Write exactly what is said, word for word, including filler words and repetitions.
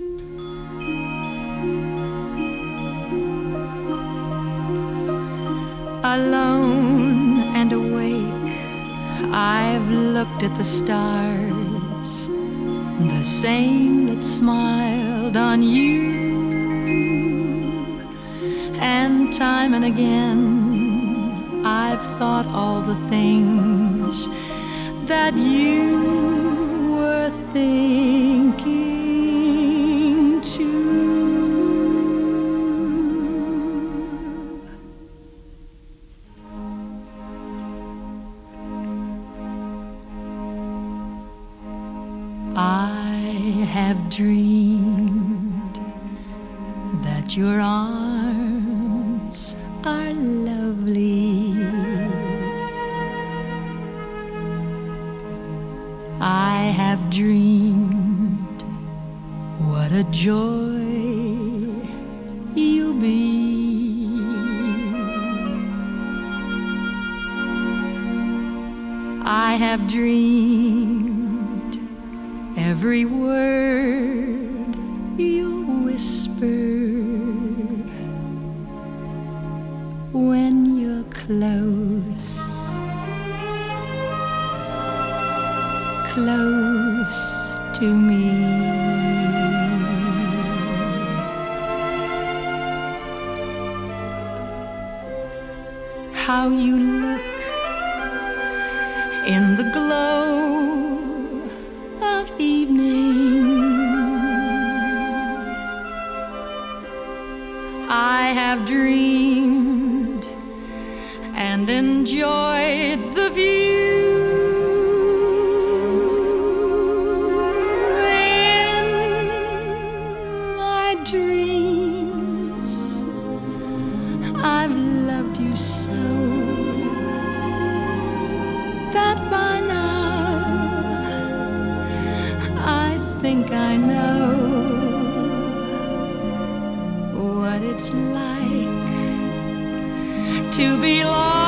Alone and awake, I've looked at the stars, the same that smiled on you. And time and again, I've thought all the things that you were thinking too. I have dreamed that your arms are lovely. I have dreamed what a joy you'll be. I have dreamed every word you whisper when you're close, close to me. How you look in the glow of evening. I have dreamed and enjoyed the view. In my dreams, I've loved you so that by now I think I know what it's like to belong